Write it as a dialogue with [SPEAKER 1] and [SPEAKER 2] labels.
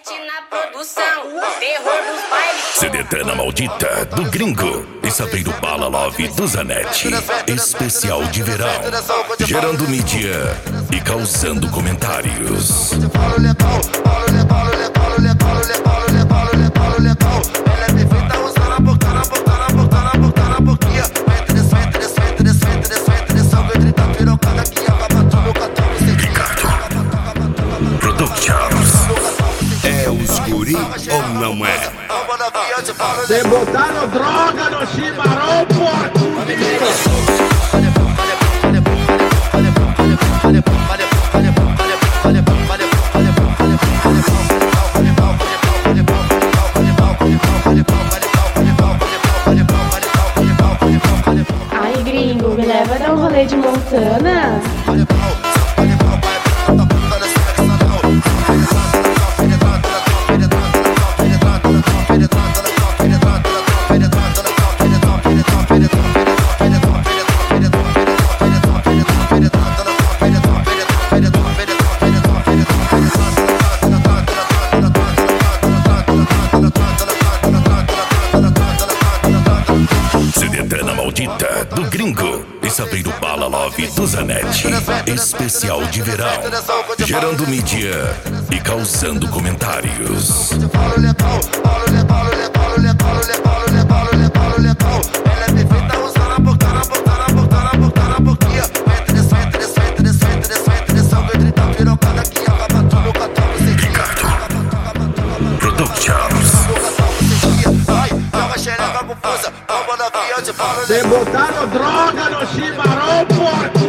[SPEAKER 1] Mete na produção, terror dos bailes.
[SPEAKER 2] Cedetana maldita do gringo e sapeiro bala love do Zanetti. Especial de verão, gerando mídia e causando comentários. É os guri ou não é?
[SPEAKER 3] Cê botaram droga no chimarrão, porco!
[SPEAKER 4] Ai, gringo, me leva a dar um rolê de Montana.
[SPEAKER 2] Cedetana maldita do gringo e sapeiro bala love do Zanetti. Especial de verão, gerando mídia e causando comentários.
[SPEAKER 3] Cê botaram droga no chimarrão, porco!